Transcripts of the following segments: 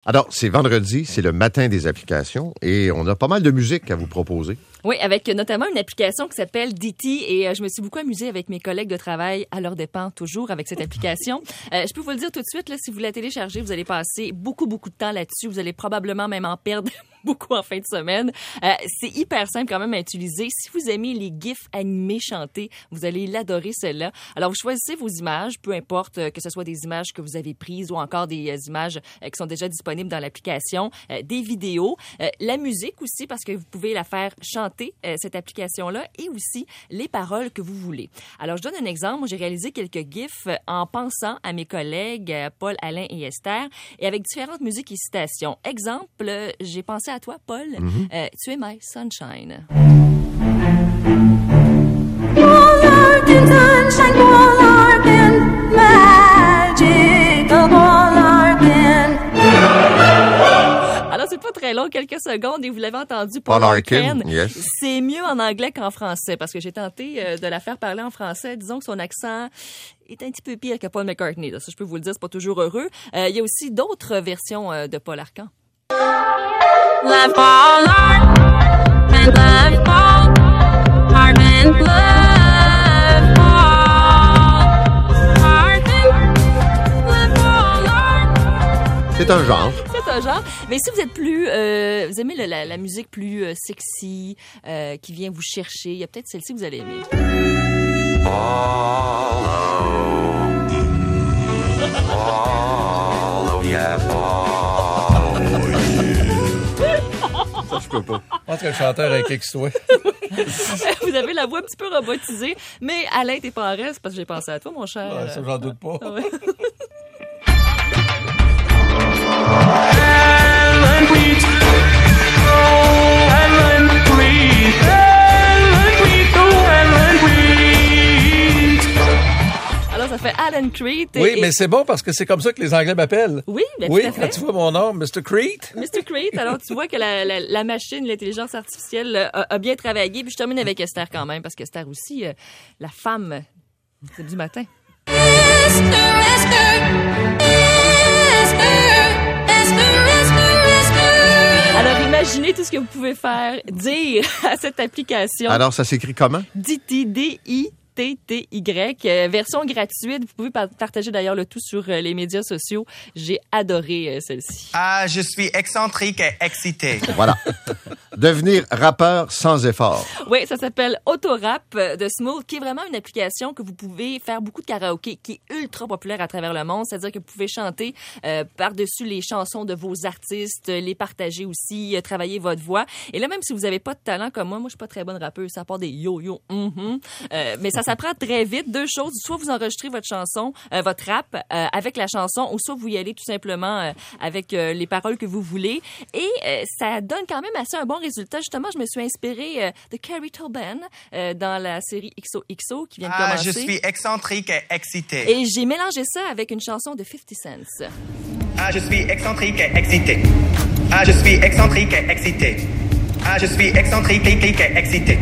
Alors, c'est vendredi, c'est le matin des applications et on a pas mal de musique à vous proposer. Oui, avec notamment une application qui s'appelle Ditty et je me suis beaucoup amusée avec mes collègues de travail à leur dépens, toujours avec cette application. Je peux vous le dire tout de suite, là, si vous la téléchargez, vous allez passer beaucoup de temps là-dessus. Vous allez probablement même en perdre beaucoup en fin de semaine. C'est hyper simple quand même à utiliser. Si vous aimez les gifs animés chantés, vous allez l'adorer celle-là. Alors, vous choisissez vos images, peu importe que ce soit des images que vous avez prises ou encore des images qui sont déjà disponibles dans l'application, des vidéos, la musique aussi parce que vous pouvez la faire chanter cette application-là et aussi les paroles que vous voulez. Alors, je donne un exemple. Moi, j'ai réalisé quelques gifs en pensant à mes collègues Paul, Alain et Esther et avec différentes musiques et citations. Exemple, j'ai pensé à toi, Paul. Tu es my sunshine. Ball and sunshine, ball and magical ball and... Alors, c'est pas très long, quelques secondes, et vous l'avez entendu, Paul Paul Arkin, Arkin. yes. C'est mieux en anglais qu'en français, parce que j'ai tenté de la faire parler en français. Disons que son accent est un petit peu pire que Paul McCartney. Là. Ça, je peux vous le dire, c'est pas toujours heureux. Il y a aussi d'autres versions de Paul Arkin. Left ball and left ball, heart and left ball, heart and left ball. C'est un genre. C'est un genre. Mais si vous êtes plus... vous aimez la musique plus sexy, qui vient vous chercher, il y a peut-être celle-ci que vous allez aimer. Ça, je peux pas. Je pense que le chanteur est extrait. Vous avez la voix un petit peu robotisée, mais Alain, t'es pas en reste parce que j'ai pensé à toi, mon cher. Ouais, ça, j'en doute pas. Ouais. Alors, ça fait Alan Creed. Oui, mais c'est bon parce que c'est comme ça que les Anglais m'appellent. Oui, bien Oui, tout à fait. quand tu vois mon nom, Mr. Creed. Mr. Creed, alors tu vois que la machine, l'intelligence artificielle a bien travaillé. Puis je termine avec Esther quand même, parce qu'Esther aussi, la femme, c'est du matin. Alors imaginez tout ce que vous pouvez faire, dire à cette application. Alors, ça s'écrit comment? Ditty, D-I-T-T-Y, version gratuite. Vous pouvez partager d'ailleurs le tout sur les médias sociaux. J'ai adoré celle-ci. Ah, je suis excentrique et excité. Voilà. Devenir rappeur sans effort. Oui, ça s'appelle Autorap de Smooth, qui est vraiment une application que vous pouvez faire beaucoup de karaoké, qui est ultra populaire à travers le monde. C'est-à-dire que vous pouvez chanter par-dessus les chansons de vos artistes, les partager aussi, travailler votre voix. Et là, même si vous n'avez pas de talent comme moi je suis pas très bonne rappeuse, ça part des yo-yo, mais ça s'apprend très vite. Deux choses, soit vous enregistrez votre chanson, votre rap avec la chanson, ou soit vous y allez tout simplement avec les paroles que vous voulez. Et ça donne quand même assez un bon résultat. Justement, je me suis inspirée de Carrie Tobin dans la série XOXO qui vient de Ah, commencer. je suis excentrique et excité. Et j'ai mélangé ça avec une chanson de 50 Cent. Ah, je suis excentrique et excité. Ah, je suis excentrique et excité. Ah, je suis excentrique et excité.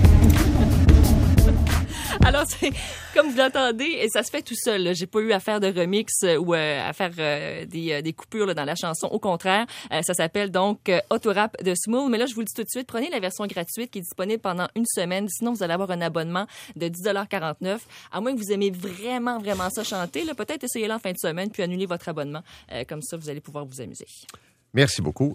Alors, c'est comme vous l'entendez, et ça se fait tout seul. Là. J'ai pas eu à faire de remix ou à faire des coupures là, dans la chanson. Au contraire, ça s'appelle donc Autorap de Smooth. Mais là, je vous le dis tout de suite, prenez la version gratuite qui est disponible pendant une semaine. Sinon, vous allez avoir un abonnement de 10,49 $. À moins que vous aimez vraiment, vraiment ça chanter, là, peut-être essayez-le en fin de semaine puis annulez votre abonnement. Comme ça, vous allez pouvoir vous amuser. Merci beaucoup.